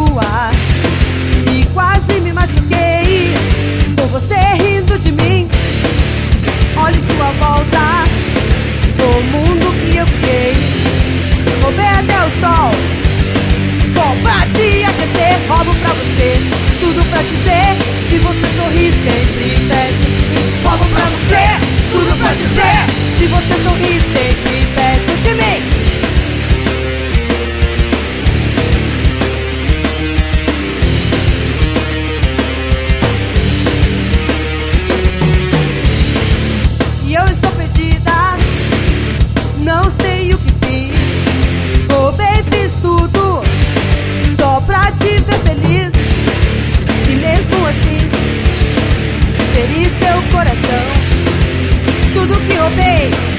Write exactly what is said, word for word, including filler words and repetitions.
rua e quase me machuquei com você rindo de mim. Olhe sua volta, o mundo que eu criei. Roubei até o sol, só pra te aquecer. Roubo pra você, tudo pra te ver. Se você sorrir sempre perto de mim. Roubo pra você, tudo pra te ver. Se você sorrir sempre perto de mim. E eu estou perdida, não sei o que fiz. Roubei, fiz tudo só pra te ver feliz. E mesmo assim, feri seu coração. Tudo que roubei